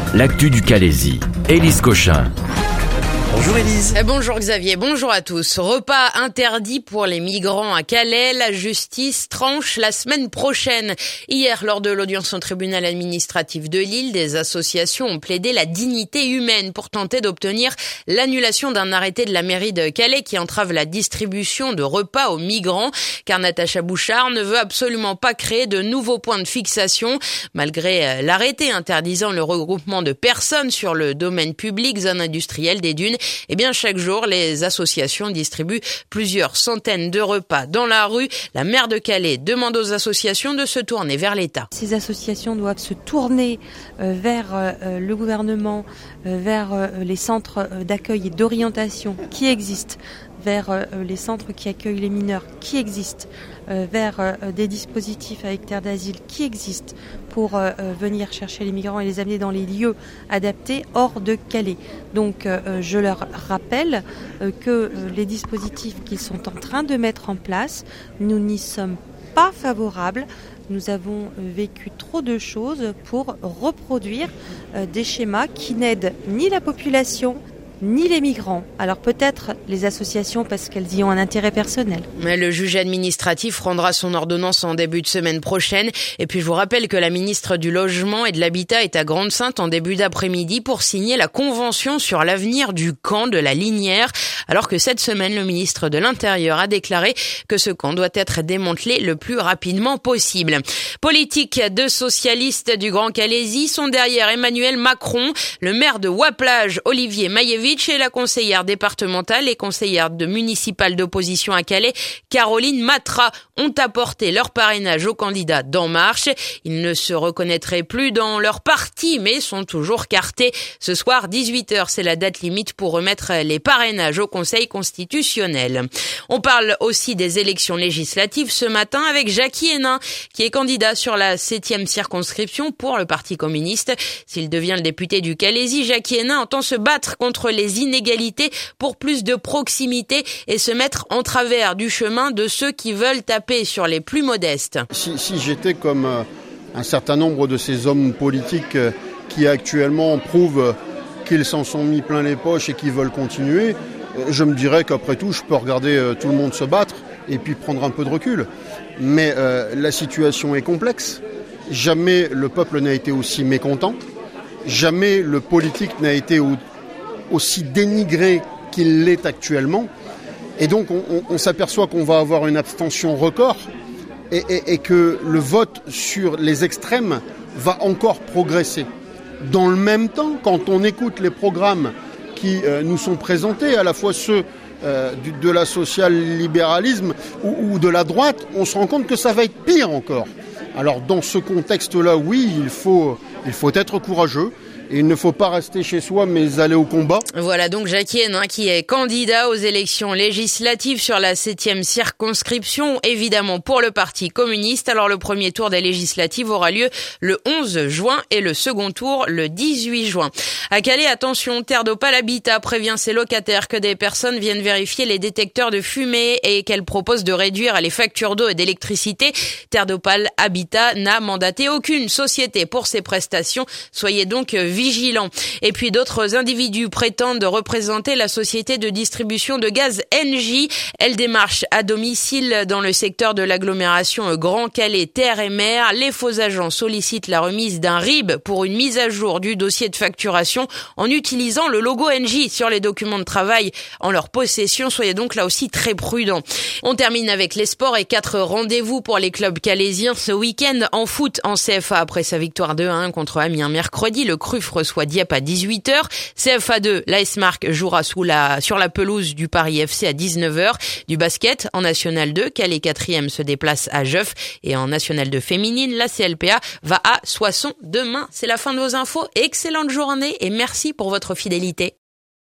l'actu du Calaisis. Élise Cochin. Bonjour Élise. Bonjour Xavier, bonjour à tous. Repas interdit pour les migrants à Calais. La justice tranche la semaine prochaine. Hier, lors de l'audience au tribunal administratif de Lille, des associations ont plaidé la dignité humaine pour tenter d'obtenir l'annulation d'un arrêté de la mairie de Calais qui entrave la distribution de repas aux migrants. Car Natacha Bouchard ne veut absolument pas créer de nouveaux points de fixation. Malgré l'arrêté interdisant le regroupement de personnes sur le domaine public, zone industrielle des Dunes, chaque jour, les associations distribuent plusieurs centaines de repas dans la rue. La maire de Calais demande aux associations de se tourner vers l'État. Ces associations doivent se tourner vers le gouvernement, vers les centres d'accueil et d'orientation qui existent, vers les centres qui accueillent les mineurs qui existent, vers des dispositifs avec terre d'asile qui existent pour venir chercher les migrants et les amener dans les lieux adaptés hors de Calais. Donc je leur rappelle que les dispositifs qu'ils sont en train de mettre en place, nous n'y sommes pas favorables. Nous avons vécu trop de choses pour reproduire des schémas qui n'aident ni la population ni les migrants. Alors peut-être les associations parce qu'elles y ont un intérêt personnel. Mais le juge administratif rendra son ordonnance en début de semaine prochaine. Et puis je vous rappelle que la ministre du Logement et de l'Habitat est à Grande-Synthe en début d'après-midi pour signer la convention sur l'avenir du camp de la Linière. Alors que cette semaine, le ministre de l'Intérieur a déclaré que ce camp doit être démantelé le plus rapidement possible. Politique, deux socialistes du Grand Calaisis sont derrière Emmanuel Macron. Le maire de Waplage, Olivier Maïevitch, et la conseillère départementale et conseillère municipale d'opposition à Calais, Caroline Matra, ont apporté leur parrainage aux candidats d'En Marche. Ils ne se reconnaîtraient plus dans leur parti, mais sont toujours cartés. Ce soir, 18h, c'est la date limite pour remettre les parrainages au Conseil constitutionnel. On parle aussi des élections législatives ce matin avec Jacky Hénin, qui est candidat sur la 7e circonscription pour le Parti communiste. S'il devient le député du Calaisis, Jacky Hénin entend se battre contre les inégalités pour plus de proximité et se mettre en travers du chemin de ceux qui veulent taper sur les plus modestes. Si j'étais comme un certain nombre de ces hommes politiques qui actuellement prouvent qu'ils s'en sont mis plein les poches et qui veulent continuer, je me dirais qu'après tout, je peux regarder tout le monde se battre et puis prendre un peu de recul. Mais la situation est complexe. Jamais le peuple n'a été aussi mécontent. Jamais le politique n'a été aussi dénigré qu'il l'est actuellement. Et donc on s'aperçoit qu'on va avoir une abstention record et que le vote sur les extrêmes va encore progresser. Dans le même temps, quand on écoute les programmes qui nous sont présentés, à la fois ceux de la social-libéralisme ou de la droite, on se rend compte que ça va être pire encore. Alors dans ce contexte-là, oui, il faut être courageux. Et il ne faut pas rester chez soi, mais aller au combat. Voilà donc Jacky Hénin qui est candidat aux élections législatives sur la 7e circonscription, évidemment pour le Parti communiste. Alors le premier tour des législatives aura lieu le 11 juin et le second tour le 18 juin. À Calais, attention, Terre d'Opale Habitat prévient ses locataires que des personnes viennent vérifier les détecteurs de fumée et qu'elle propose de réduire les factures d'eau et d'électricité. Terre d'Opale Habitat n'a mandaté aucune société pour ses prestations. Soyez donc vigilants. Et puis d'autres individus prétendent représenter la société de distribution de gaz Engie. Elle démarche à domicile dans le secteur de l'agglomération Grand Calais Terre et Mer. Les faux agents sollicitent la remise d'un RIB pour une mise à jour du dossier de facturation en utilisant le logo Engie sur les documents de travail en leur possession. Soyez donc là aussi très prudents. On termine avec les sports et 4 rendez-vous pour les clubs calaisiens ce week-end en foot en CFA après sa victoire 2-1 contre Amiens mercredi. Le CRUF reçoit Dieppe à 18h. CFA 2, l'AS Marc jouera sur la pelouse du Paris FC à 19h. Du basket en National 2, Calais 4e se déplace à Jeuf et en National 2 féminine, la CLPA va à Soissons demain. C'est la fin de vos infos. Excellente journée et merci pour votre fidélité.